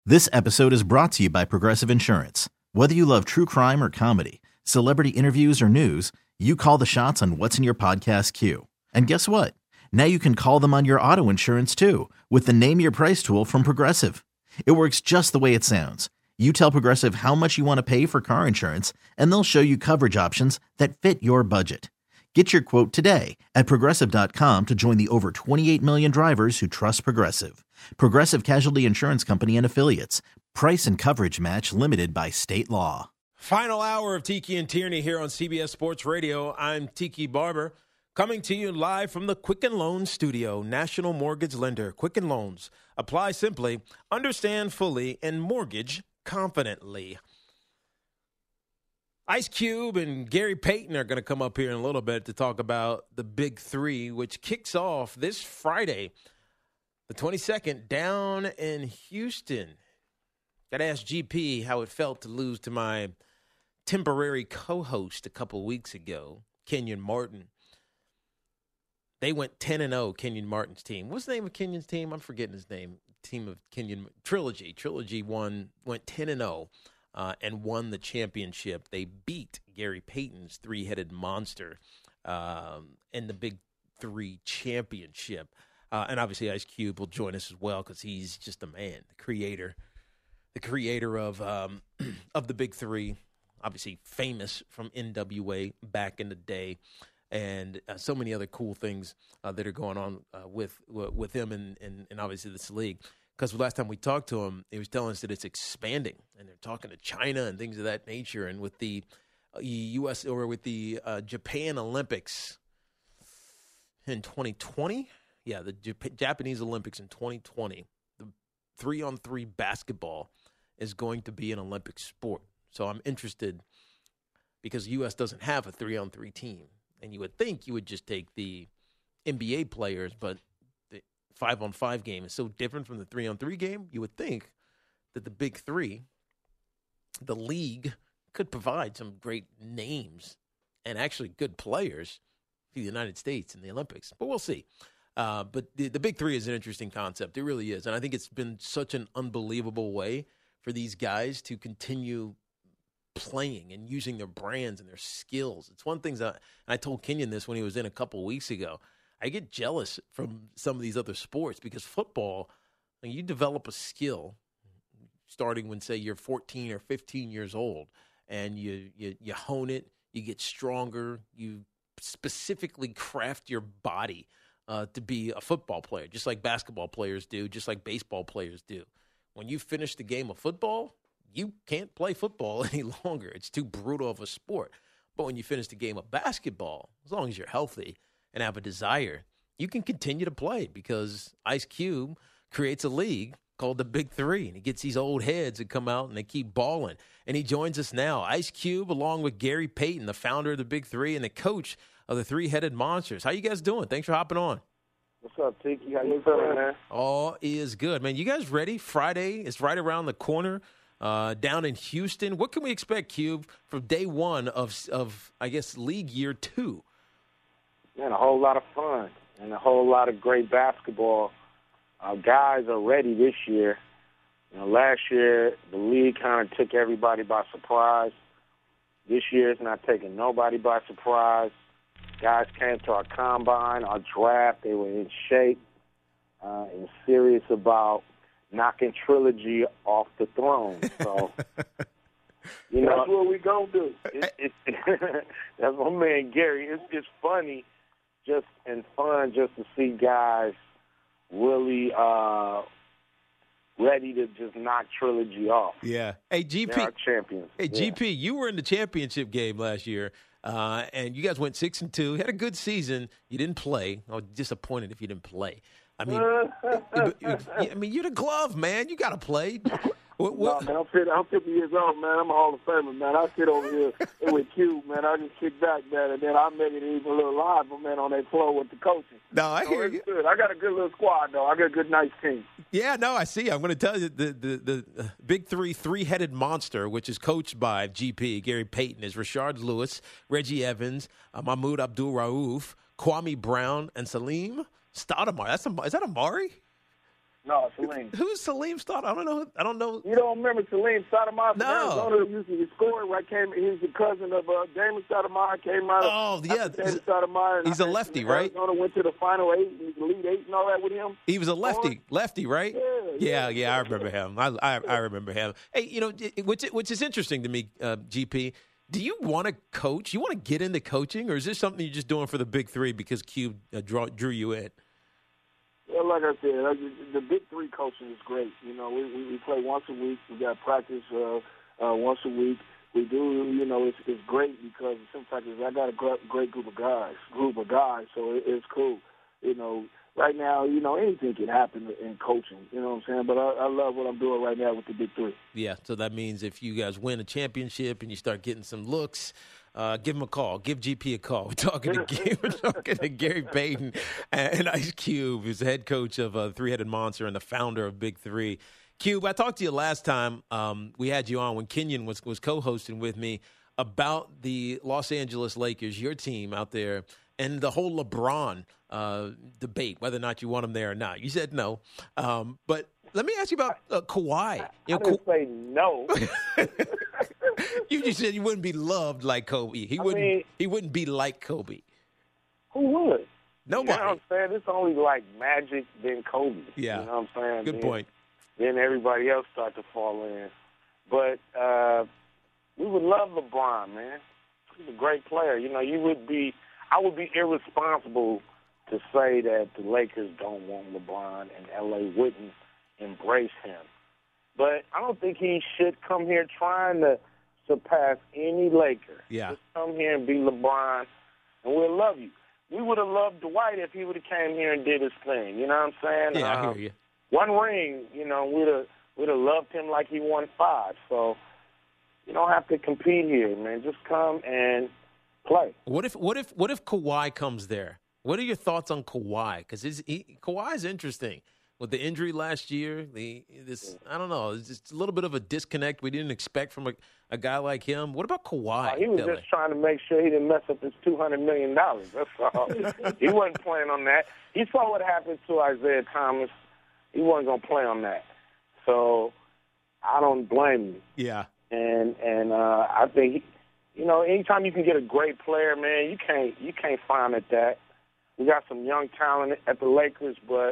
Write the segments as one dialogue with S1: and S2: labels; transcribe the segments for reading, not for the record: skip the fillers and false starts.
S1: This episode is brought to you by Progressive Insurance. Whether you love true crime or comedy, celebrity interviews or news, you call the shots on what's in your podcast queue. And guess what? Now you can call them on your auto insurance too with the Name Your Price tool from Progressive. It works just the way it sounds. You tell Progressive how much you want to pay for car insurance, and they'll show you coverage options that fit your budget. Get your quote today at Progressive.com to join the over 28 million drivers who trust Progressive. Progressive Casualty Insurance Company and Affiliates. Price and coverage match limited by state law.
S2: Final hour of Tiki and Tierney here on CBS Sports Radio. I'm Tiki Barber, coming to you live from the Quicken Loans Studio, national mortgage lender. Quicken Loans. Apply simply, understand fully, and mortgage confidently. Ice Cube and Gary Payton are going to come up here in a little bit to talk about the Big Three, which kicks off this Friday, the 22nd, down in Houston. Got to ask GP how it felt to lose to my temporary co-host a couple weeks ago, Kenyon Martin. They went 10-0, Kenyon Martin's team. What's the name of Kenyon's team? I'm forgetting his name. Team of Kenyon Trilogy. Trilogy went 10-0. And won the championship. They beat Gary Payton's three-headed monster in the Big Three championship. And obviously Ice Cube will join us as well because he's just a man, the creator of the Big Three, obviously famous from NWA back in the day, and so many other cool things that are going on with him and obviously this league. Because last time we talked to him, he was telling us that it's expanding, and they're talking to China and things of that nature. And with the U.S. or with the Japan Olympics in 2020, the Japanese Olympics in 2020, the 3-on-3 basketball is going to be an Olympic sport. So I'm interested because the U.S. doesn't have a 3-on-3 team, and you would think you would just take the NBA players, but 5-on-5 game is so different from the 3-on-3 game. You would think that the Big Three, the league, could provide some great names and actually good players for the United States in the Olympics. But we'll see. But the Big Three is an interesting concept. It really is. And I think it's been such an unbelievable way for these guys to continue playing and using their brands and their skills. It's one thing that, and I told Kenyon this when he was in a couple weeks ago, I get jealous from some of these other sports because football, when you develop a skill starting when, say, you're 14 or 15 years old, and you hone it, you get stronger, you specifically craft your body to be a football player, just like basketball players do, just like baseball players do. When you finish the game of football, you can't play football any longer. It's too brutal of a sport. But when you finish the game of basketball, as long as you're healthy and have a desire, you can continue to play because Ice Cube creates a league called the Big Three, and he gets these old heads that come out and they keep balling. And he joins us now, Ice Cube, along with Gary Payton, the founder of the Big Three and the coach of the Three-Headed Monsters. How you guys doing? Thanks for hopping on.
S3: What's up, Tiki? How you feeling, man?
S2: All is good, man. You guys ready? Friday is right around the corner. Down in Houston. What can we expect, Cube, from day one of I guess, league year 2?
S3: Man, a whole lot of fun and a whole lot of great basketball. Our guys are ready this year. Last year, the league kind of took everybody by surprise. This year, it's not taking nobody by surprise. Guys came to our combine, our draft. They were in shape and serious about knocking Trilogy off the throne. So, that's what we going to do. That's my man, Gary. It's funny and fun just to see guys really ready to just knock Trilogy off.
S2: Yeah. Hey, GP.
S3: They're our champions.
S2: Hey,
S3: yeah.
S2: GP, you were in the championship game last year, and you guys went 6-2. Had a good season. You didn't play. I was disappointed if you didn't play. I mean, you're the glove, man. You got to play.
S3: No, man, I'm 50 years old, man. I'm a Hall of Famer, man. I sit over here with Q, man. I just kick back, man, and then I make it even a little lively, man, on that floor with the coaching.
S2: No, I hear you.
S3: Good. I got a good little squad, though. I got a good, nice team.
S2: Yeah, no, I see. I'm going to tell you the Big Three, three-headed monster, which is coached by GP, Gary Payton, is Rashard Lewis, Reggie Evans, Mahmoud Abdul-Rauf, Kwame Brown, and Salim Stoudemire. Is that Amari?
S3: No, Salim.
S2: Who's Salim Stoudemire? I don't know.
S3: You don't remember Salim Stoudemire from
S2: No.
S3: Arizona who used to score? Right? He's the cousin of Damon Stoudemire. Came out.
S2: Oh, yeah.
S3: Damon Stoudemire.
S2: He's a lefty, right?
S3: Arizona went to the final 8, Elite 8, and all that with him.
S2: He was a lefty, right?
S3: Yeah.
S2: I remember him. I remember him. Hey, which is interesting to me, GP. Do you want to coach? You want to get into coaching, or is this something you're just doing for the Big Three because Cube drew you in?
S3: Well, like I said, the Big Three coaching is great. We play once a week. We got practice once a week. We do, it's great because sometimes I got a great group of guys, so it's cool. Right now, anything can happen in coaching, you know what I'm saying? But I love what I'm doing right now with the Big Three.
S2: Yeah, so that means if you guys win a championship and you start getting some looks, give him a call. Give GP a call. We're talking to Gary Payton and Ice Cube, who's the head coach of Three-Headed Monster and the founder of Big Three. Cube, I talked to you last time we had you on when Kenyon was co-hosting with me about the Los Angeles Lakers, your team out there, and the whole LeBron debate, whether or not you want him there or not. You said no. But let me ask you about Kawhi.
S3: I didn't say no.
S2: You just said he wouldn't be loved like Kobe. He wouldn't be like Kobe.
S3: Who would?
S2: Nobody.
S3: You know what I'm saying? It's only like Magic, then Kobe.
S2: Yeah.
S3: You know what I'm saying?
S2: Good point.
S3: Then everybody else start to fall in. But we would love LeBron, man. He's a great player. I would be irresponsible to say that the Lakers don't want LeBron and LA wouldn't embrace him. But I don't think he should come here trying to surpass any Laker.
S2: Yeah.
S3: Just come here and be LeBron, and we'll love you. We would have loved Dwight if he would have came here and did his thing. You know what I'm saying?
S2: Yeah, I hear you.
S3: One ring, we'd have loved him like he won 5. So you don't have to compete here, man. Just come and play.
S2: What if Kawhi comes there? What are your thoughts on Kawhi? Because Kawhi is interesting. With the injury last year, I don't know, it's just a little bit of a disconnect we didn't expect from a guy like him. What about Kawhi?
S3: He was just trying to make sure he didn't mess up his $200 million. That's all. He wasn't playing on that. He saw what happened to Isaiah Thomas. He wasn't going to play on that. So I don't blame him.
S2: Yeah.
S3: And I think, anytime you can get a great player, man, you can't find at that. We got some young talent at the Lakers, but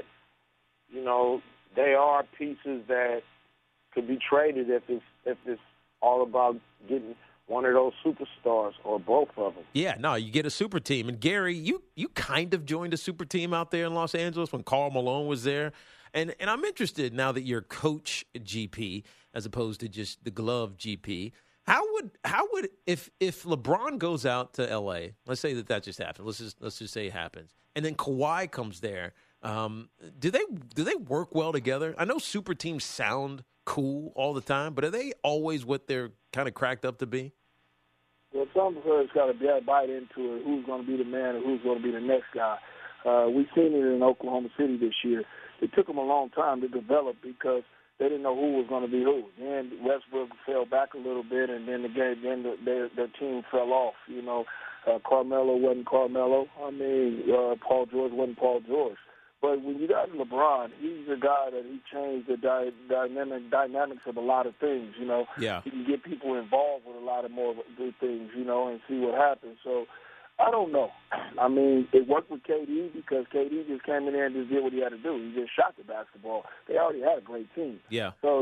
S3: they are pieces that could be traded if it's all about getting one of those superstars or both of them.
S2: Yeah, no, you get a super team. And Gary, you kind of joined a super team out there in Los Angeles when Karl Malone was there. And I'm interested now that you're coach GP as opposed to just the glove GP. How would if LeBron goes out to LA, let's say that just happened. Let's just say it happens. And then Kawhi comes there. Do they work well together? I know super teams sound cool all the time, but are they always what they're kind of cracked up to be?
S3: Well, some players got to bite into it. Who's going to be the man and who's going to be the next guy? We've seen it in Oklahoma City this year. It took them a long time to develop because they didn't know who was going to be who. Then Westbrook fell back a little bit, and then their team fell off. Carmelo wasn't Carmelo. Paul George wasn't Paul George. But when you got LeBron, he's a guy that he changed the dynamics of a lot of things.
S2: Yeah.
S3: He can get people involved with a lot of more good things, and see what happens. So I don't know. It worked with KD because KD just came in there and just did what he had to do. He just shot the basketball. They already had a great team.
S2: Yeah.
S3: So,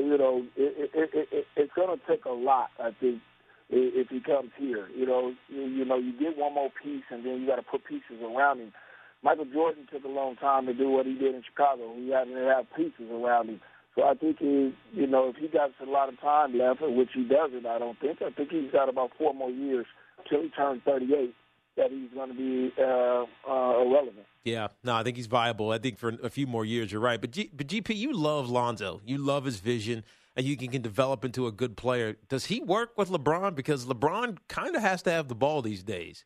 S3: it's going to take a lot, I think, if he comes here. You get one more piece, and then you got to put pieces around him. Michael Jordan took a long time to do what he did in Chicago. He had to have pieces around him. So I think if he got a lot of time left, which he doesn't, I think he's got about 4 more years until he turns 38. That he's going to be irrelevant.
S2: Yeah, no, I think he's viable. I think for a few more years, you're right. But GP, you love Lonzo. You love his vision, and you can develop into a good player. Does he work with LeBron? Because LeBron kind of has to have the ball these days.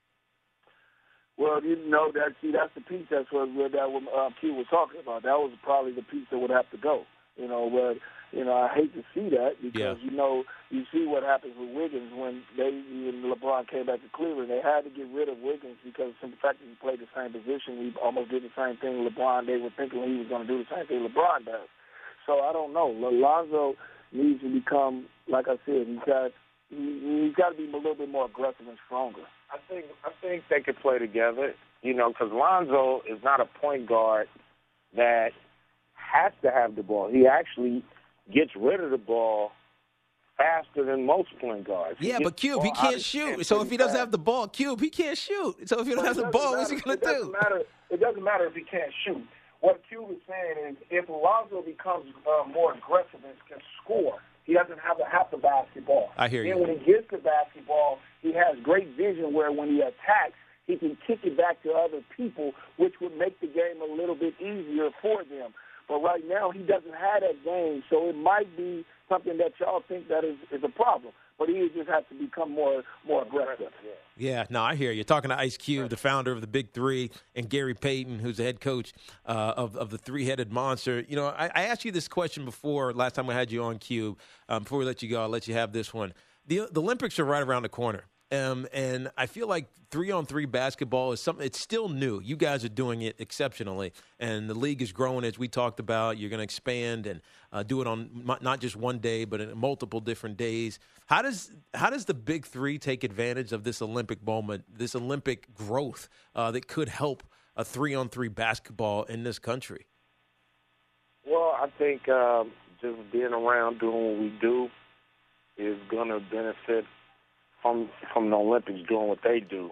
S3: Well, that's the piece that Q was talking about. That was probably the piece that would have to go. But I hate to see that because you see what happens with Wiggins when LeBron came back to Cleveland. They had to get rid of Wiggins because of the fact that he played the same position. He almost did the same thing LeBron. They were thinking he was going to do the same thing LeBron does.
S4: So I don't know. Lonzo needs to become, like I said, he's got to be a little bit more aggressive and stronger.
S3: I think they could play together, because Lonzo is not a point guard that has to have the ball. He actually gets rid of the ball faster than most point guards.
S2: Yeah, but Cube, he can't shoot. So if he doesn't have the ball, Cube, he can't shoot. So if he doesn't have the ball, what's he going to do?
S4: It doesn't matter if he can't shoot. What Cube is saying is if Lonzo becomes more aggressive and can score, he doesn't have to have the basketball.
S2: I hear you.
S4: And when he gets the basketball, he has great vision where when he attacks, he can kick it back to other people, which would make the game a little bit easier for them. But right now, he doesn't have that game, so it might be something that y'all think that is a problem. But he just has to become more aggressive.
S2: Yeah, no, I hear you. Talking to Ice Cube, the founder of the Big Three, and Gary Payton, who's the head coach of the three-headed monster. I asked you this question before, last time I had you on, Cube. Before we let you go, I'll let you have this one. The Olympics are right around the corner. And I feel like 3-on-3 basketball is something, it's still new. You guys are doing it exceptionally. And the league is growing, as we talked about. You're going to expand and do it on not just one day, but in multiple different days. How does the Big Three take advantage of this Olympic moment, this Olympic growth that could help a 3-on-3 basketball in this country?
S3: Well, I think just being around doing what we do is going to benefit from the Olympics doing what they do.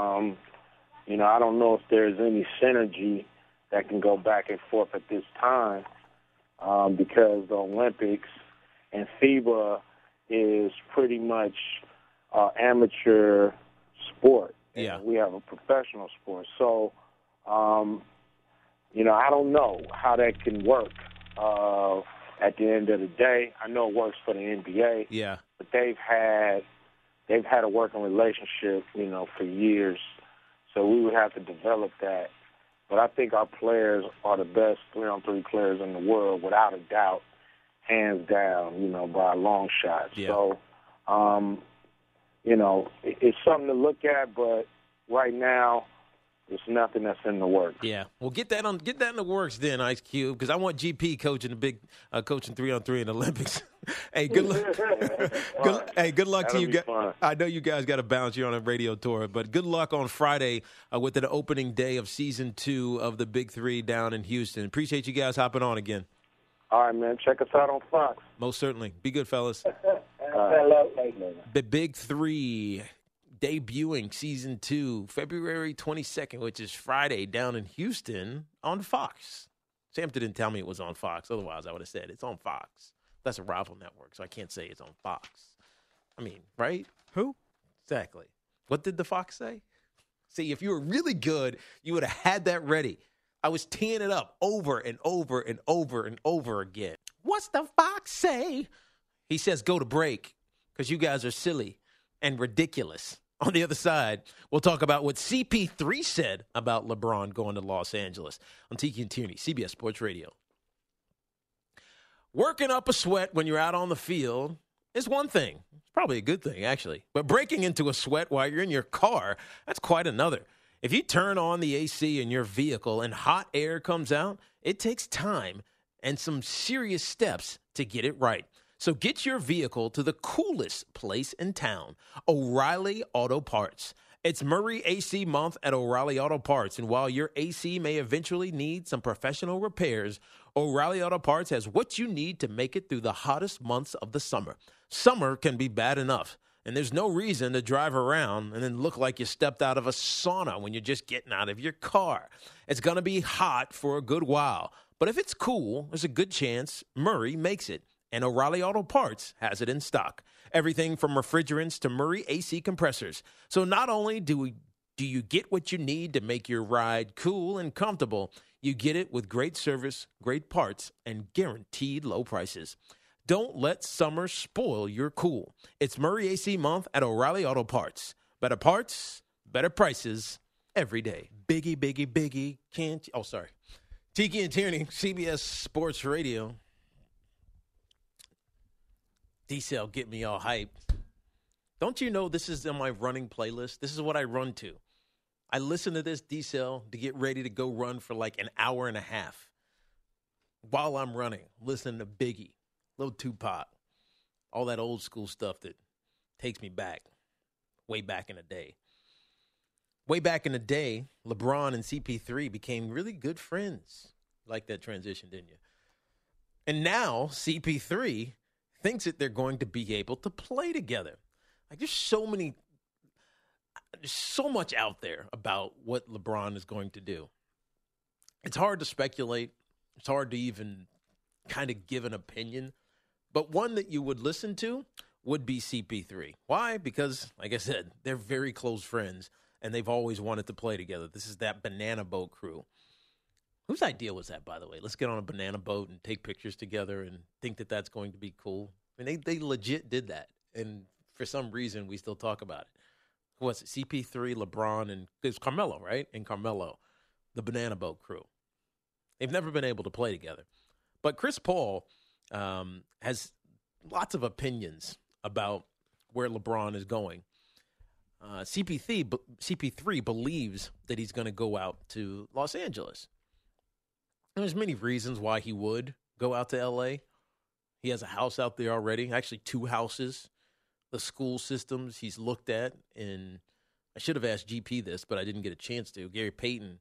S3: I don't know if there's any synergy that can go back and forth at this time because the Olympics and FIBA is pretty much amateur sport.
S2: Yeah.
S3: And we have a professional sport. So, I don't know how that can work at the end of the day. I know it works for the NBA.
S2: Yeah.
S3: But they've had a working relationship, for years. So we would have to develop that. But I think our players are the best 3-on-3 players in the world, without a doubt, hands down, by a long shot.
S2: Yeah.
S3: So, it's something to look at, but right now, there's nothing that's in the works.
S2: Yeah, well, get that in the works then, Ice Cube, because I want GP coaching coaching 3-on-3 in the Olympics. Hey, good luck. Good luck to you guys. I know you guys got to bounce. You're on a radio tour, but good luck on Friday with the opening day of season 2 of the Big Three down in Houston. Appreciate you guys hopping on again.
S3: All right, man. Check us out on Fox.
S2: Most certainly. Be good, fellas. The Big Three debuting season 2, February 22nd, which is Friday, down in Houston on Fox. Sam didn't tell me it was on Fox. Otherwise, I would have said it's on Fox. That's a rival network, so I can't say it's on Fox. I mean, right? Who? Exactly. What did the Fox say? See, if you were really good, you would have had that ready. I was teeing it up over and over and over and over again. What's the Fox say? He says go to break because you guys are silly and ridiculous. On the other side, we'll talk about what CP3 said about LeBron going to Los Angeles on Tiki and Tierney, CBS Sports Radio. Working up a sweat when you're out on the field is one thing. It's probably a good thing, actually. But breaking into a sweat while you're in your car, that's quite another. If you turn on the AC in your vehicle and hot air comes out, it takes time and some serious steps to get it right. So get your vehicle to the coolest place in town, O'Reilly Auto Parts. It's Murray AC month at O'Reilly Auto Parts, and while your AC may eventually need some professional repairs, O'Reilly Auto Parts has what you need to make it through the hottest months of the summer. Summer can be bad enough, and there's no reason to drive around and then look like you stepped out of a sauna when you're just getting out of your car. It's going to be hot for a good while, but if it's cool, there's a good chance Murray makes it. And O'Reilly Auto Parts has it in stock. Everything from refrigerants to Murray AC compressors. So not only do you get what you need to make your ride cool and comfortable, you get it with great service, great parts, and guaranteed low prices. Don't let summer spoil your cool. It's Murray AC month at O'Reilly Auto Parts. Better parts, better prices every day. Biggie, can't you? Oh, sorry. Tiki and Tierney, CBS Sports Radio. D-Cell get me all hyped. Don't you know this is on my running playlist? This is what I run to. I listen to this D-Cell to get ready to go run for like an hour and a half. while I'm running, listening to Biggie, Lil Tupac, all that old school stuff that takes me back, way back in the day. Way back in the day, LeBron and CP3 became really good friends. You like that transition, didn't you? And now CP3 thinks that they're going to be able to play together. Like there's so much out there about what LeBron is going to do. It's hard to speculate. It's hard to even kind of give an opinion. But one that you would listen to would be CP3. Why? Because, like I said, they're very close friends, and they've always wanted to play together. This is that banana boat crew. Whose idea was that, by the way? Let's get on a banana boat and take pictures together and think that that's going to be cool. I mean, they legit did that, and for some reason, we still talk about it. Who was it? CP3, LeBron, and it's Carmelo, right? And Carmelo, the banana boat crew. They've never been able to play together. But Chris Paul has lots of opinions about where LeBron is going. CP3 believes that he's going to go out to Los Angeles. And there's many reasons why he would go out to L.A. He has a house out there already, actually 2 houses. The school systems he's looked at, and I should have asked GP this, but I didn't get a chance to. Gary Payton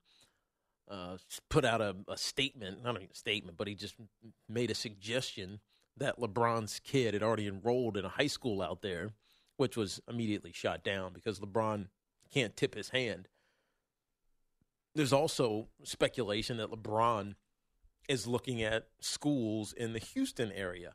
S2: put out a statement, not even a statement, but he just made a suggestion that LeBron's kid had already enrolled in a high school out there, which was immediately shot down because LeBron can't tip his hand. There's also speculation that LeBron is looking at schools in the Houston area.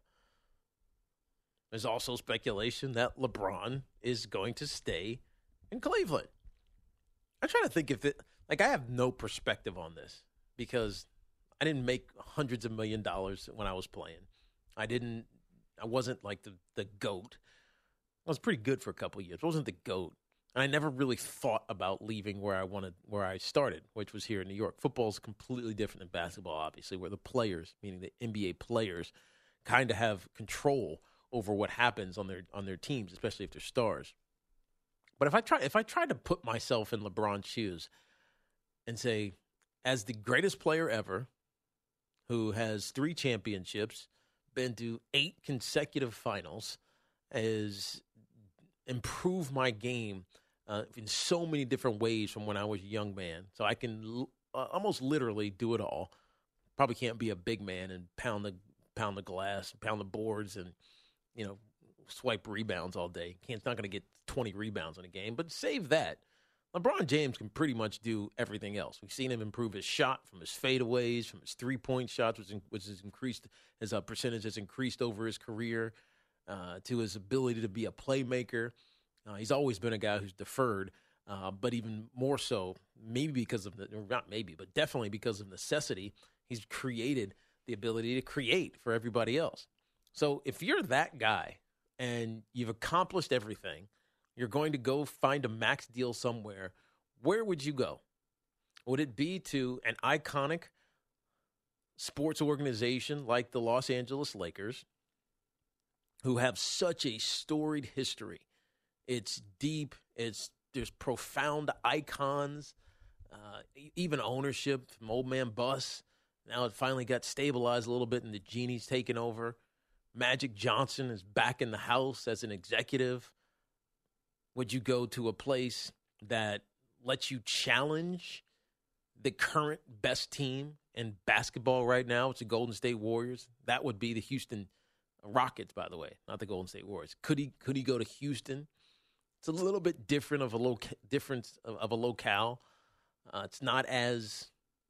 S2: There's also speculation that LeBron is going to stay in Cleveland. I'm trying to think if it, like, I have no perspective on this because I didn't make hundreds of $1 million when I was playing. I wasn't like the GOAT. I was pretty good for a couple of years. I wasn't the GOAT. And I never really thought about leaving where I started, which was here in New York. Football is completely different than basketball, obviously, where the players, meaning the NBA players, kind of have control over what happens on their teams, especially if they're stars. But if I tried to put myself in LeBron's shoes and say, as the greatest player ever, who has 3 championships, been to 8 consecutive finals, has improved my game in so many different ways from when I was a young man. So I can almost literally do it all. Probably can't be a big man and pound the glass, pound the boards, and swipe rebounds all day. Not going to get 20 rebounds in a game, but save that. LeBron James can pretty much do everything else. We've seen him improve his shot from his fadeaways, from his 3-point shots, which has increased, his percentage has increased over his career, to his ability to be a playmaker. He's always been a guy who's deferred, but even more so, definitely because of necessity, he's created the ability to create for everybody else. So if you're that guy and you've accomplished everything, you're going to go find a max deal somewhere, where would you go? Would it be to an iconic sports organization like the Los Angeles Lakers, who have such a storied history? It's deep. There's profound icons, even ownership from Old Man Buss. Now it finally got stabilized a little bit, and the genie's taken over. Magic Johnson is back in the house as an executive. Would you go to a place that lets you challenge the current best team in basketball right now? It's the Golden State Warriors. That would be the Houston Rockets, by the way, not the Golden State Warriors. Could he go to Houston? It's a little bit different of a locale. It's not as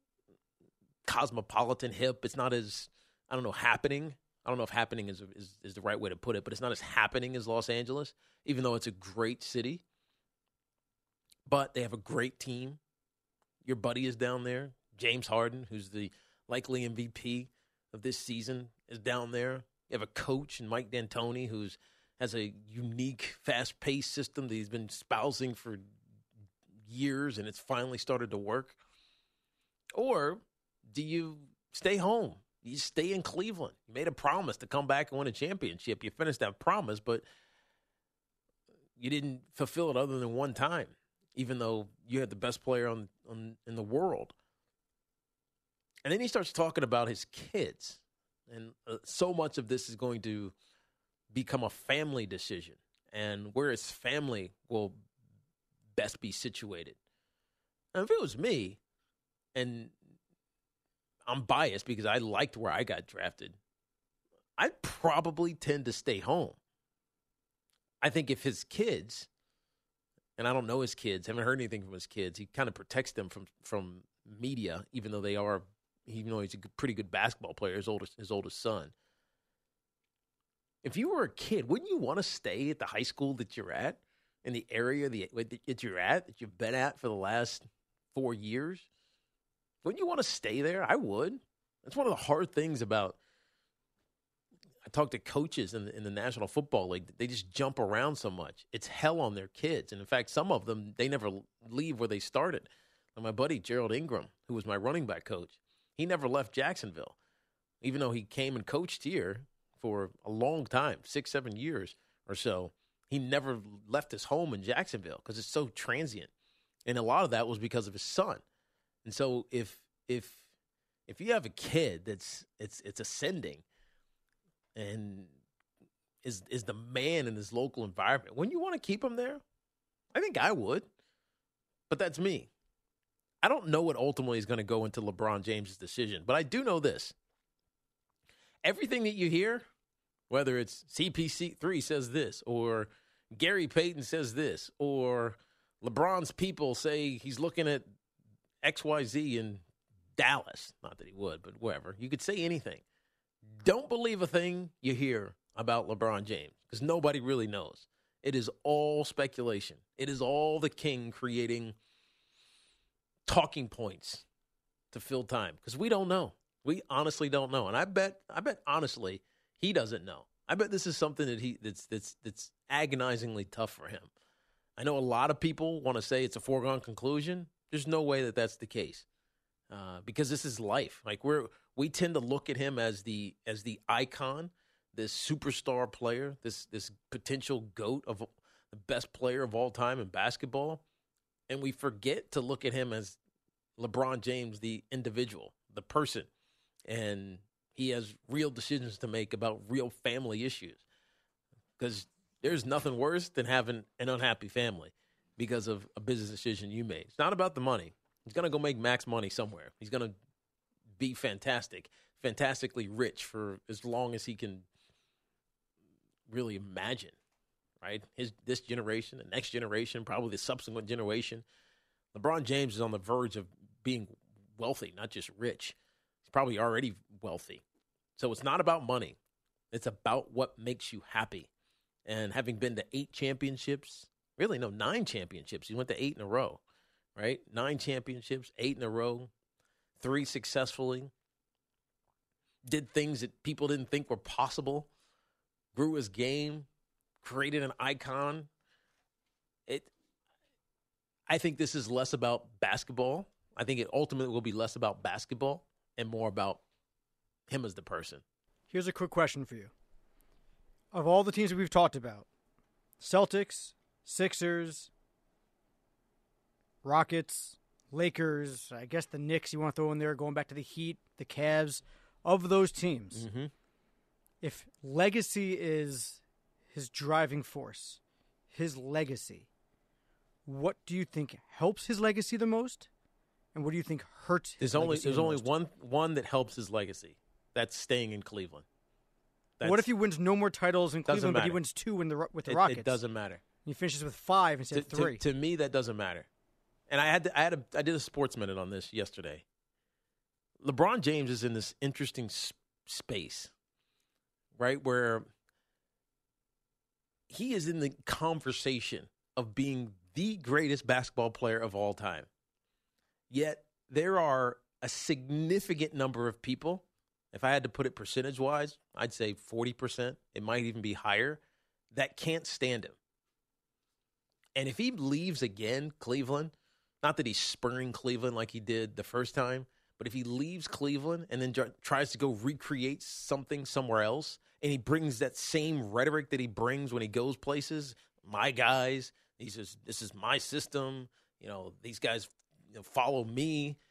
S2: cosmopolitan hip. It's not as, happening. I don't know if happening is the right way to put it, but it's not as happening as Los Angeles, even though it's a great city. But they have a great team. Your buddy is down there. James Harden, who's the likely MVP of this season, is down there. You have a coach in Mike D'Antoni who has a unique, fast-paced system that he's been espousing for years, and it's finally started to work. Or do you stay home? You stay in Cleveland. You made a promise to come back and win a championship. You finished that promise, but you didn't fulfill it other than one time, even though you had the best player in the world. And then he starts talking about his kids. And so much of this is going to become a family decision and where his family will best be situated. And if it was me, and I'm biased because I liked where I got drafted, I'd probably tend to stay home. I think if his kids, and I don't know his kids, haven't heard anything from his kids, he kind of protects them from media, even though he's a pretty good basketball player, his oldest son. If you were a kid, wouldn't you want to stay at the high school that you're at, in the area that you're at, that you've been at for the last 4 years? Wouldn't you want to stay there? I would. That's one of the hard things about, I talk to coaches in the National Football League. They just jump around so much. It's hell on their kids. And, in fact, some of them, they never leave where they started. Like my buddy Gerald Ingram, who was my running back coach, he never left Jacksonville, even though he came and coached here for a long time, 6-7 years or so. He never left his home in Jacksonville because it's so transient. And a lot of that was because of his son. And so if you have a kid that's it's ascending and is the man in this local environment, wouldn't you want to keep him there? I think I would. But that's me. I don't know what ultimately is going to go into LeBron James' decision, but I do know this. Everything that you hear, whether it's CP3 says this, or Gary Payton says this, or LeBron's people say he's looking at XYZ in Dallas. Not that he would, but whatever. You could say anything. Don't believe a thing you hear about LeBron James because nobody really knows. It is all speculation. It is all the king creating talking points to fill time because we don't know. We honestly don't know. And I bet honestly he doesn't know. I bet this is something that's agonizingly tough for him. I know a lot of people want to say it's a foregone conclusion. There's no way that that's the case because this is life. Like we tend to look at him as the icon, this superstar player, this potential GOAT of the best player of all time in basketball, and we forget to look at him as LeBron James, the individual, the person, and he has real decisions to make about real family issues because there's nothing worse than having an unhappy family because of a business decision you made. It's not about the money. He's going to go make max money somewhere. He's going to be fantastically rich for as long as he can really imagine, right? This generation, the next generation, probably the subsequent generation. LeBron James is on the verge of being wealthy, not just rich. He's probably already wealthy. So it's not about money. It's about what makes you happy. And having been to 9 championships. He went to 8 in a row, right? 9 championships, 8 in a row, 3 successfully. Did things that people didn't think were possible. Grew his game, created an icon. I think this is less about basketball. I think it ultimately will be less about basketball and more about him as the person.
S5: Here's a quick question for you. Of all the teams that we've talked about, Celtics, Sixers, Rockets, Lakers, I guess the Knicks you want to throw in there, going back to the Heat, the Cavs, of those teams, if legacy is his driving force, his legacy, what do you think helps his legacy the most? And what do you think hurts his legacy the most?
S2: There's only one that helps his legacy. That's staying in Cleveland.
S5: What if he wins no more titles in Cleveland, but he wins 2 with the Rockets?
S2: It doesn't matter.
S5: He finishes with 5 instead of 3.
S2: To me, that doesn't matter. And I did a Sports Minute on this yesterday. LeBron James is in this interesting space, right, where he is in the conversation of being the greatest basketball player of all time. Yet there are a significant number of people, if I had to put it percentage-wise, I'd say 40%, it might even be higher, that can't stand him. And if he leaves again Cleveland, not that he's spurring Cleveland like he did the first time, but if he leaves Cleveland and then tries to go recreate something somewhere else, and he brings that same rhetoric that he brings when he goes places, my guys, he says, this is my system, these guys follow me.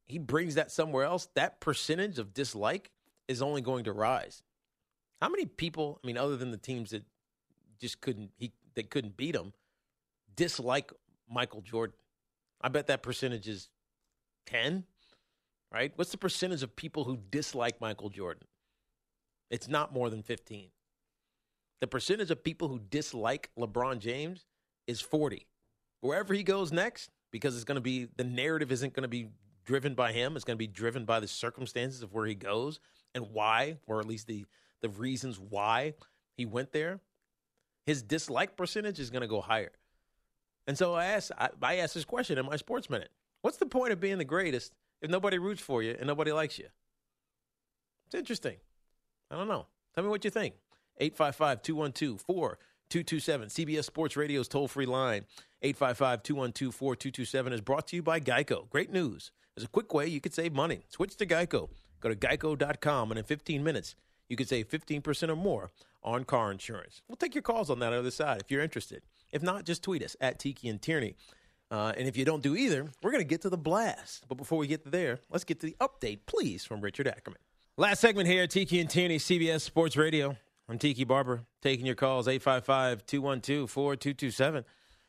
S2: he brings that somewhere else, that percentage of dislike is only going to rise. How many people, I mean, other than the teams that just couldn't beat him, dislike Michael Jordan? I bet that percentage is 10, right? What's the percentage of people who dislike Michael Jordan? It's not more than 15. The percentage of people who dislike LeBron James is 40. Wherever he goes next, because it's going to be, the narrative isn't going to be driven by him. It's going to be driven by the circumstances of where he goes and why, or at least the reasons why he went there. His dislike percentage is going to go higher. And so I asked this question in my Sports Minute. What's the point of being the greatest if nobody roots for you and nobody likes you? It's interesting. I don't know. Tell me what you think. 855-212-4227. CBS Sports Radio's toll-free line. 855-212-4227 is brought to you by Geico. Great news. There's a quick way you could save money. Switch to Geico. Go to geico.com, and in 15 minutes, you could save 15% or more on car insurance. We'll take your calls on that other side if you're interested. If not, just tweet us at Tiki and Tierney. And if you don't do either, we're going to get to the blast. But before we get there, let's get to the update, please, from Richard Ackerman. Last segment here, Tiki and Tierney, CBS Sports Radio. I'm Tiki Barber, taking your calls, 855-212-4227.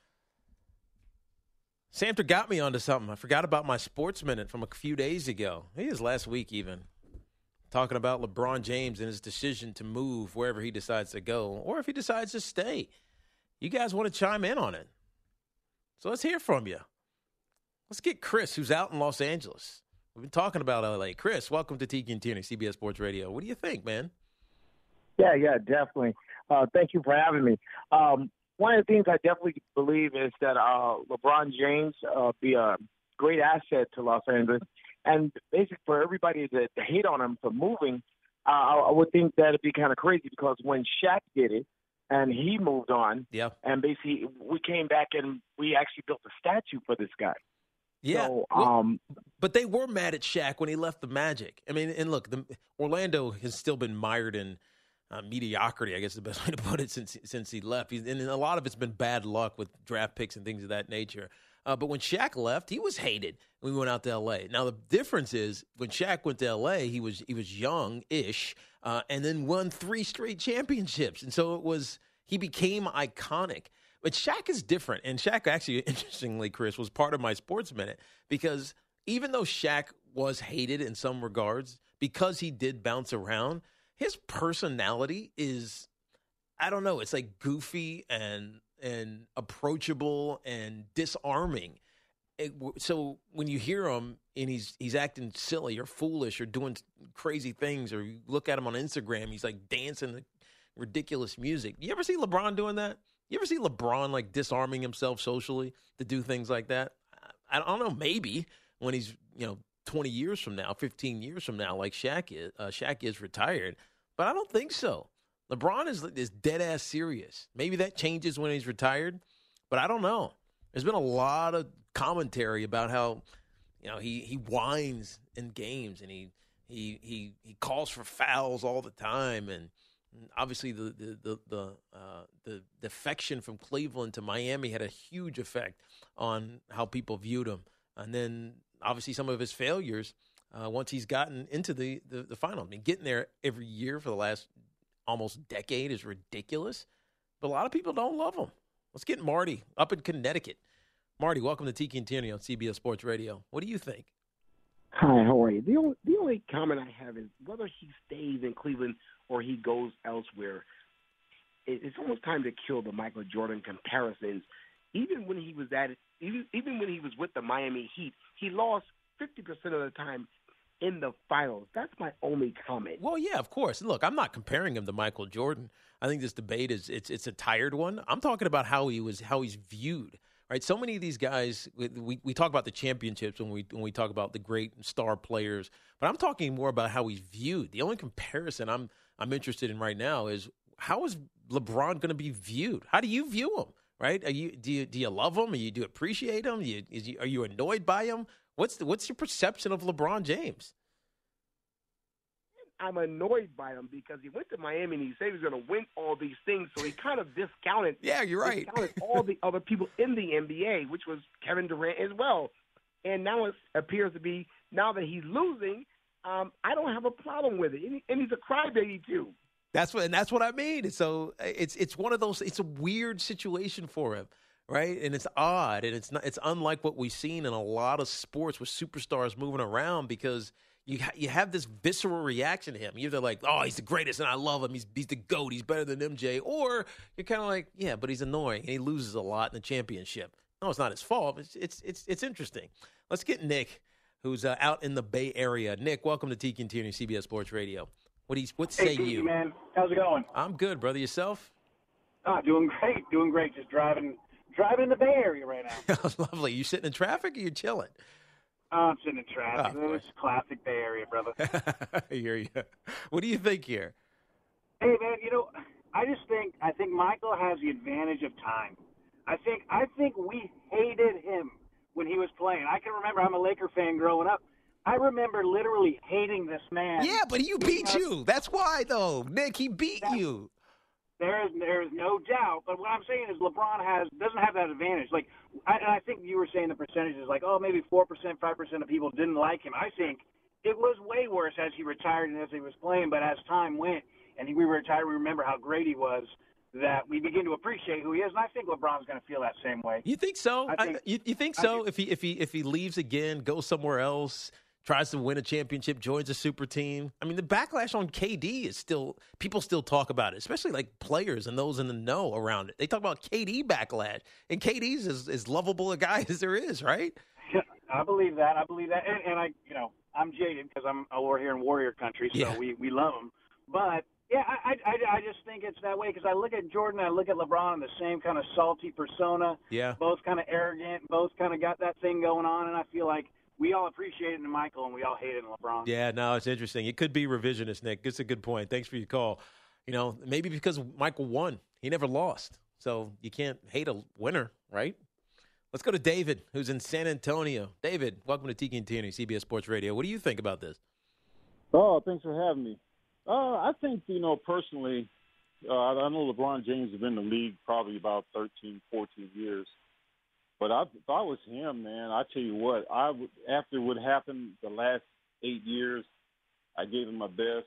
S2: Samter got me onto something. I forgot about my Sports Minute from a few days ago. Maybe it was last week even. Talking about LeBron James and his decision to move wherever he decides to go, or if he decides to stay. You guys want to chime in on it. So let's hear from you. Let's get Chris, who's out in Los Angeles. We've been talking about L.A. Chris, welcome to Tiki and Tierney, CBS Sports Radio. What do you think, man?
S6: Yeah, definitely. Thank you for having me. One of the things I definitely believe is that LeBron James be a great asset to Los Angeles. And basically for everybody to hate on him for moving, I would think that it'd be kind of crazy because when Shaq did it and he moved on, and basically we came back and we actually built a statue for this guy.
S2: Yeah,
S6: so,
S2: but they were mad at Shaq when he left the Magic. I mean, and look, Orlando has still been mired in mediocrity, I guess is the best way to put it, since he left. And a lot of it's been bad luck with draft picks and things of that nature. But when Shaq left, he was hated when we went out to L.A. Now, the difference is when Shaq went to L.A., he was young-ish and then won 3 straight championships. And so he became iconic. But Shaq is different. And Shaq actually, interestingly, Chris, was part of my Sports Minute because even though Shaq was hated in some regards, because he did bounce around, his personality is, I don't know, it's like goofy and approachable and disarming. So when you hear him and he's acting silly or foolish or doing crazy things, or you look at him on Instagram, he's like dancing ridiculous music. You ever see LeBron doing that? You ever see LeBron like disarming himself socially to do things like that? I don't know, maybe when he's 20 years from now, 15 years from now, like Shaq is retired, but I don't think so. LeBron is dead-ass serious. Maybe that changes when he's retired, but I don't know. There's been a lot of commentary about how, he whines in games and he calls for fouls all the time, and obviously the defection from Cleveland to Miami had a huge effect on how people viewed him. And then obviously some of his failures once he's gotten into the final. I mean, getting there every year for the last almost decade is ridiculous, but a lot of people don't love him. Let's get Marty up in Connecticut. Marty, welcome to Tiki and Tierney on CBS Sports Radio. What do you think?
S7: Hi, how are you? The only comment I have is whether he stays in Cleveland or he goes elsewhere, it's almost time to kill the Michael Jordan comparisons. Even when he was even when he was with the Miami Heat, he lost 50% of the time in the finals. That's my only comment.
S2: Well, yeah, of course. Look, I'm not comparing him to Michael Jordan. I think this debate it's a tired one. I'm talking about how he's viewed. Right? So many of these guys, we talk about the championships when we talk about the great star players, but I'm talking more about how he's viewed. The only comparison I'm interested in right now is how is LeBron going to be viewed? How do you view him? Right? Do you love him? Do you appreciate him? Are you annoyed by him? What's your perception of LeBron James?
S7: I'm annoyed by him because he went to Miami and he said he was going to win all these things, so he kind of discounted.
S2: Yeah, you're right.
S7: Discounted all the other people in the NBA, which was Kevin Durant as well. And now it appears to be now that he's losing, I don't have a problem with it. And he's a crybaby, too.
S2: That's what I mean. So it's one of those. It's a weird situation for him, right? And it's odd, and it's unlike what we've seen in a lot of sports with superstars moving around, because you have this visceral reaction to him. You're either like, oh, he's the greatest and I love him. He's the GOAT. He's better than MJ. Or you're kind of like, yeah, but he's annoying and he loses a lot in the championship. No, it's not his fault. It's interesting. Let's get Nick, who's out in the Bay Area. Nick, welcome to Tiki and Tierney, CBS Sports Radio. What say
S8: Tiki,
S2: you?
S8: Man, how's it going?
S2: I'm good, brother. Yourself?
S8: Doing great. Just driving in the Bay Area right now.
S2: Lovely. You sitting in traffic or you chilling?
S8: I'm sitting in traffic. It's classic Bay Area, brother.
S2: I hear you. What do you think here?
S8: Hey, man, I think Michael has the advantage of time. I think we hated him when he was playing. I can remember, I'm a Laker fan growing up. I remember literally hating this man.
S2: Yeah, but he beat you. That's why, though. Nick, he beat you.
S8: There is no doubt. But what I'm saying is LeBron doesn't have that advantage. Like, I think you were saying the percentages, like, oh, maybe 4%, 5% of people didn't like him. I think it was way worse as he retired and as he was playing. But as time went and we retired, we remember how great he was, that we begin to appreciate who he is. And I think LeBron's going to feel that same way.
S2: You think so? You think so? If he leaves again, goes somewhere else, tries to win a championship, joins a super team. I mean, the backlash on KD is still – people still talk about it, especially like players and those in the know around it. They talk about KD backlash, and KD's as lovable a guy as there is, right?
S8: I believe that. And I'm jaded because we're here in Warrior country, so we love him. But, yeah, I just think it's that way because I look at Jordan, I look at LeBron, the same kind of salty persona. Yeah. Both kind of arrogant, both kind of got that thing going on, and I feel like we all appreciate it in Michael, and we all hate it in LeBron.
S2: Yeah, no, it's interesting. It could be revisionist, Nick. It's a good point. Thanks for your call. Maybe because Michael won. He never lost. So you can't hate a winner, right? Let's go to David, who's in San Antonio. David, welcome to Tiki and Tierney, CBS Sports Radio. What do you think about this?
S9: Oh, thanks for having me. I think, personally, I know LeBron James has been in the league probably about 13, 14 years. But if I was him, man, I tell you what, after what happened the last 8 years, I gave him my best.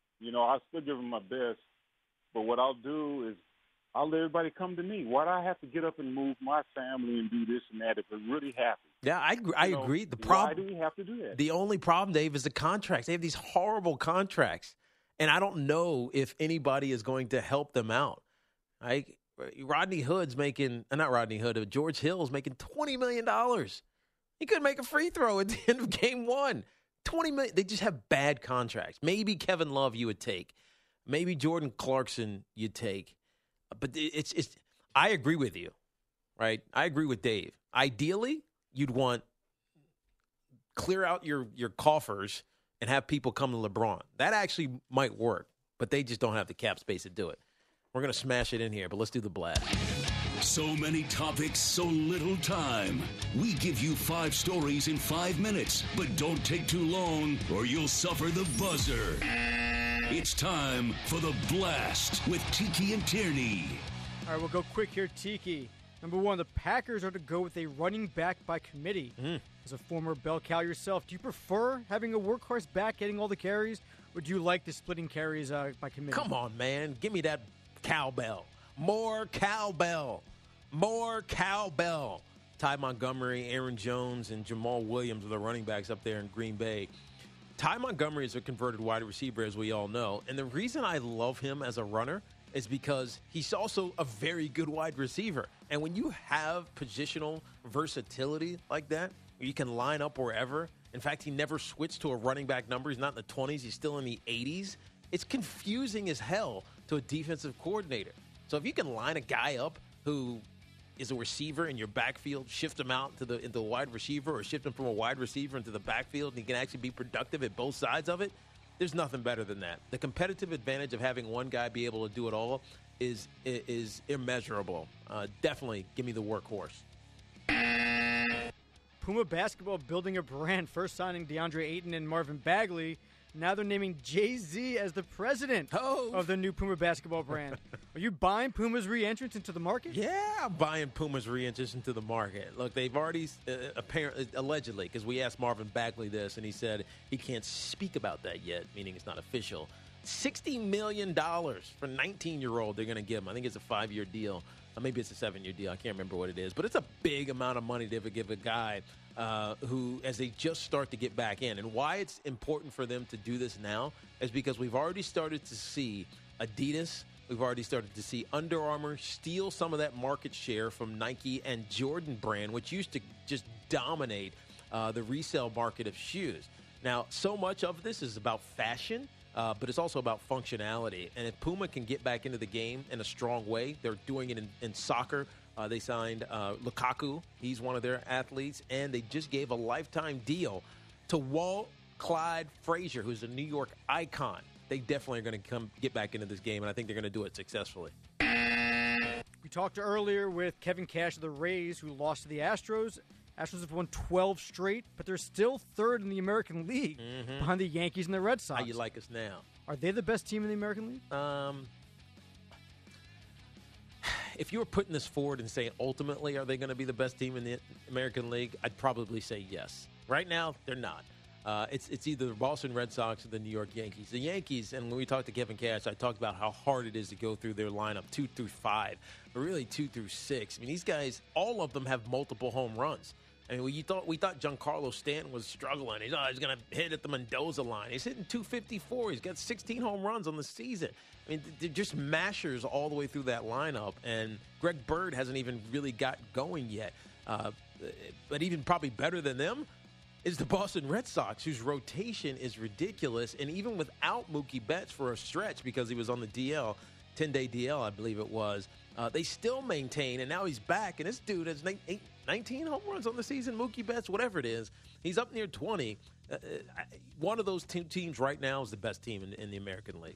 S9: I still give him my best. But what I'll do is I'll let everybody come to me. Why do I have to get up and move my family and do this and that if we're really happy?
S2: Yeah, I agree. The problem,
S9: why do we have to do that?
S2: The only problem, Dave, is the contracts. They have these horrible contracts, and I don't know if anybody is going to help them out. Rodney Hood's making, not Rodney Hood, George Hill's making $20 million. He couldn't make a free throw at the end of game one. $20 million. They just have bad contracts. Maybe Kevin Love you would take. Maybe Jordan Clarkson you'd take. But it's I agree with you, right? I agree with Dave. Ideally, you'd want clear out your coffers and have people come to LeBron. That actually might work, but they just don't have the cap space to do it. We're going to smash it in here, but let's do the blast.
S10: So many topics, so little time. We give you 5 stories in 5 minutes, but don't take too long or you'll suffer the buzzer. It's time for the blast with Tiki and Tierney.
S5: All right, we'll go quick here, Tiki. Number 1, the Packers are to go with a running back by committee. As a former bell cow yourself, do you prefer having a workhorse back getting all the carries, or do you like the splitting carries by committee?
S2: Come on, man. Give me that cowbell. More cowbell. More cowbell. Ty Montgomery, Aaron Jones, and Jamal Williams are the running backs up there in Green Bay. Ty Montgomery is a converted wide receiver, as we all know. And the reason I love him as a runner is because he's also a very good wide receiver. And when you have positional versatility like that, you can line up wherever. In fact, he never switched to a running back number. He's not in the 20s. He's still in the 80s. It's confusing as hell to a defensive coordinator. So if you can line a guy up who is a receiver in your backfield, shift him out into a wide receiver, or shift him from a wide receiver into the backfield, and he can actually be productive at both sides of it, there's nothing better than that. The competitive advantage of having one guy be able to do it all is immeasurable. Definitely give me the workhorse.
S5: Puma basketball building a brand, first signing DeAndre Ayton and Marvin Bagley. Now they're naming Jay-Z as the president of the new Puma basketball brand. Are you buying Puma's re-entrance into the market?
S2: Yeah, I'm buying Puma's re-entrance into the market. Look, they've already, apparently, allegedly, because we asked Marvin Bagley this, and he said he can't speak about that yet, meaning it's not official. $60 million for 19-year-old they're going to give him. I think it's a 5-year deal. Maybe it's a 7-year deal. I can't remember what it is. But it's a big amount of money to give a guy who, as they just start to get back in. And why it's important for them to do this now is because we've already started to see Adidas, we've already started to see Under Armour steal some of that market share from Nike and Jordan brand, which used to just dominate the resale market of shoes. Now, so much of this is about fashion. But it's also about functionality. And if Puma can get back into the game in a strong way, they're doing it in soccer. They signed Lukaku. He's one of their athletes. And they just gave a lifetime deal to Walt Clyde Frazier, who's a New York icon. They definitely are going to come get back into this game, and I think they're going to do it successfully.
S5: We talked earlier with Kevin Cash of the Rays, who lost to the Astros. Astros have won 12 straight, but they're still third in the American League behind the Yankees and the Red Sox.
S2: How you like us now?
S5: Are they the best team in the American League?
S2: If you were putting this forward and saying ultimately are they going to be the best team in the American League, I'd probably say yes. Right now, they're not. It's either the Boston Red Sox or the New York Yankees. The Yankees, and when we talked to Kevin Cash, I talked about how hard it is to go through their lineup 2 through 5, but really 2 through 6. I mean, these guys, all of them have multiple home runs. I mean, we thought Giancarlo Stanton was struggling. He's going to hit at the Mendoza line. He's hitting 254. He's got 16 home runs on the season. I mean, they're just mashers all the way through that lineup. And Greg Bird hasn't even really got going yet. But even probably better than them is the Boston Red Sox, whose rotation is ridiculous. And even without Mookie Betts for a stretch, because he was on the DL, 10-day DL, I believe it was, they still maintain. And now he's back. And this dude has 19 home runs on the season, Mookie Betts, whatever it is. He's up near 20. One of those teams right now is the best team in the American League.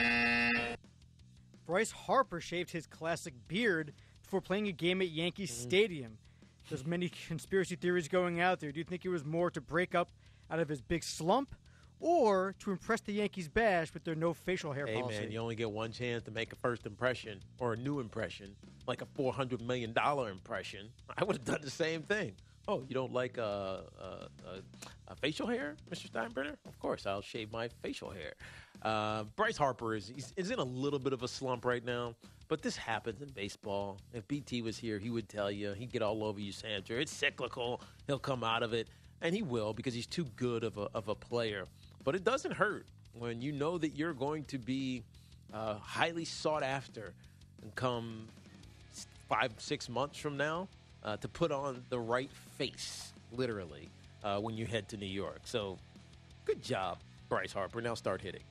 S5: Bryce Harper shaved his classic beard before playing a game at Yankee Stadium. There's many conspiracy theories going out there. Do you think it was more to break up out of his big slump or to impress the Yankees bash with their no facial hair policy?
S2: Hey, man, you only get one chance to make a first impression or a new impression, like a $400 million impression. I would have done the same thing. Oh, you don't like a facial hair, Mr. Steinbrenner? Of course, I'll shave my facial hair. Bryce Harper is in a little bit of a slump right now, but this happens in baseball. If BT was here, he would tell you. He'd get all over you, Sandra. It's cyclical. He'll come out of it, and he will because he's too good of a player. But it doesn't hurt when you know that you're going to be highly sought after and come 5-6 months from now to put on the right face, literally, when you head to New York. So good job, Bryce Harper. Now start hitting.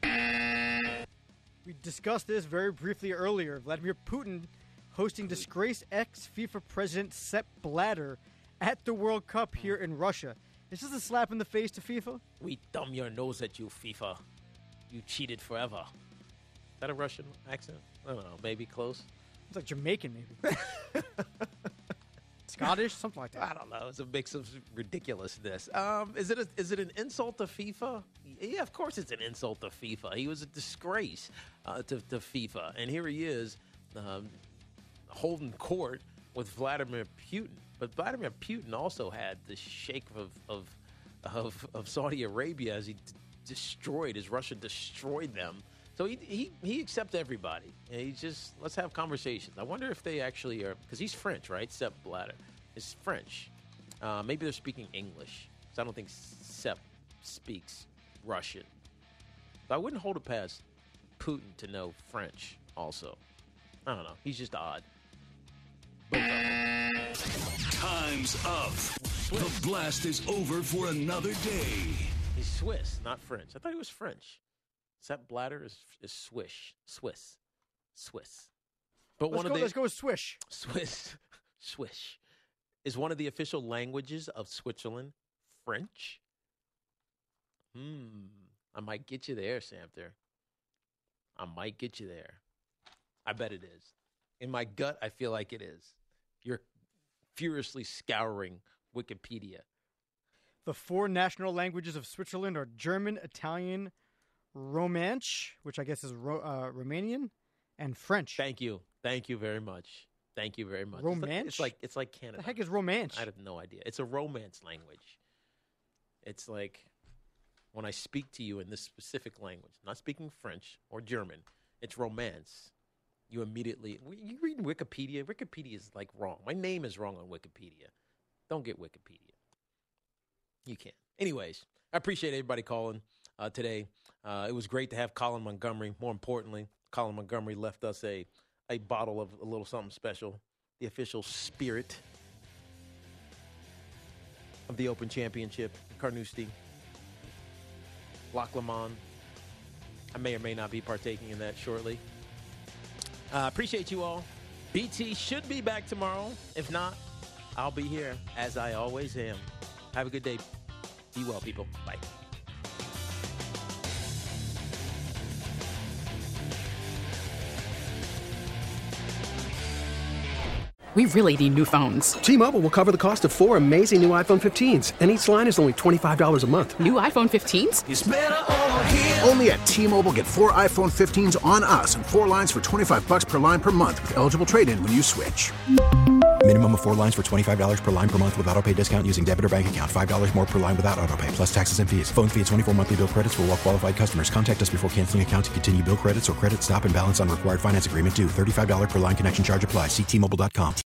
S5: We discussed this very briefly earlier. Vladimir Putin hosting disgraced ex-FIFA president Sepp Blatter at the World Cup here in Russia. Is this a slap in the face to FIFA?
S2: We thumb your nose at you, FIFA. You cheated forever. Is that a Russian accent? I don't know. Maybe close.
S5: It's like Jamaican, maybe. Scottish, something like that.
S2: I don't know. It's a mix of ridiculousness. Is it an insult to FIFA? Yeah, of course it's an insult to FIFA. He was a disgrace to FIFA, and here he is holding court with Vladimir Putin. But Vladimir Putin also had the shake of Saudi Arabia as Russia destroyed them. So he accepts everybody. And he just, let's have conversations. I wonder if they actually are, because he's French, right? Sepp Blatter is French. Maybe they're speaking English. So I don't think Sepp speaks Russian. But I wouldn't hold it past Putin to know French also. I don't know. He's just odd. Both of them.
S10: Time's up. The blast is over for another day.
S2: He's Swiss, not French. I thought he was French. Sepp Blatter is Swiss. But
S5: let's go with Swish.
S2: Swish. Is one of the official languages of Switzerland French? I might get you there, Samter. I might get you there. I bet it is. In my gut, I feel like it is. You're furiously scouring Wikipedia.
S5: The 4 national languages of Switzerland are German, Italian, Romansh, which I guess is Romanian, and French.
S2: Thank you very much.
S5: Romansh?
S2: It's like Canada.
S5: The heck is Romansh?
S2: I have no idea. It's a Romance language. It's like when I speak to you in this specific language, not speaking French or German, it's Romance. You immediately, you read Wikipedia. Wikipedia is like wrong. My name is wrong on Wikipedia. Don't get Wikipedia. You can't. Anyways, I appreciate everybody calling today. It was great to have Colin Montgomery. More importantly, Colin Montgomery left us a bottle of a little something special, the official spirit of the Open Championship, Carnoustie, Loch Lomond. I may or may not be partaking in that shortly. Appreciate you all. BT should be back tomorrow. If not, I'll be here as I always am. Have a good day. Be well, people. Bye.
S11: We really need new phones.
S12: T-Mobile will cover the cost of 4 amazing new iPhone 15s, and each line is only $25 a month.
S11: New iPhone 15s?
S13: It's better over here. Only at T-Mobile, get 4 iPhone 15s on us and 4 lines for $25 per line per month with eligible trade-in when you switch.
S14: Minimum of 4 lines for $25 per line per month with autopay discount using debit or bank account. $5 more per line without autopay, plus taxes and fees. Phone fee at 24 monthly bill credits for well-qualified customers. Contact us before canceling account to continue bill credits or credit stop and balance on required finance agreement due. $35 per line connection charge applies. See T-Mobile.com.